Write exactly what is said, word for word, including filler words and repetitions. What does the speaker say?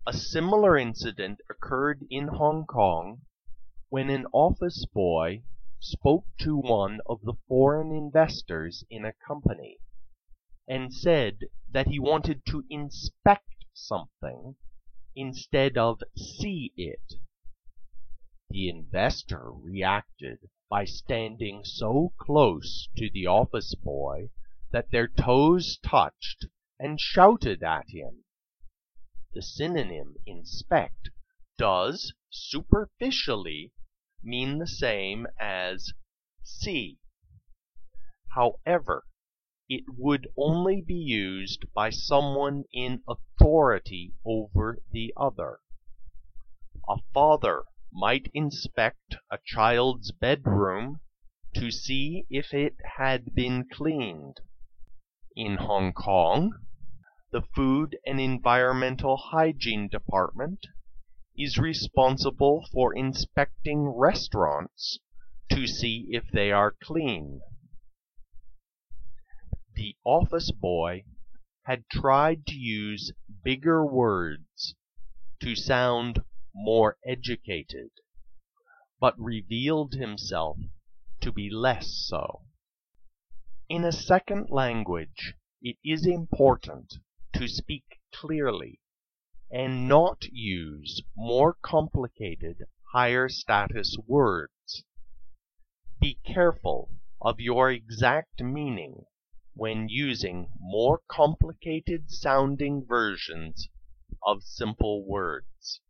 A similar incident occurred in Hong Kong when an office boy spoke to one of the foreign investors in a company and said that he wanted to inspect something instead of see it. The investor reacted by standing so close to the office boy that their toes touched and shouted at him. The synonym inspect does superficially mean the same as see. However, it would only be used by someone in authority over the other. A father might inspect a child's bedroom to see if it had been cleaned. In Hong Kong, the Food and Environmental Hygiene Department is responsible for inspecting restaurants to see if they are clean. The office boy had tried to use bigger words to sound more educated, but revealed himself to be less so. In a second language, it is important to speak clearly and not use more complicated, higher status words. Be careful of your exact meaning when using more complicated sounding versions of simple words.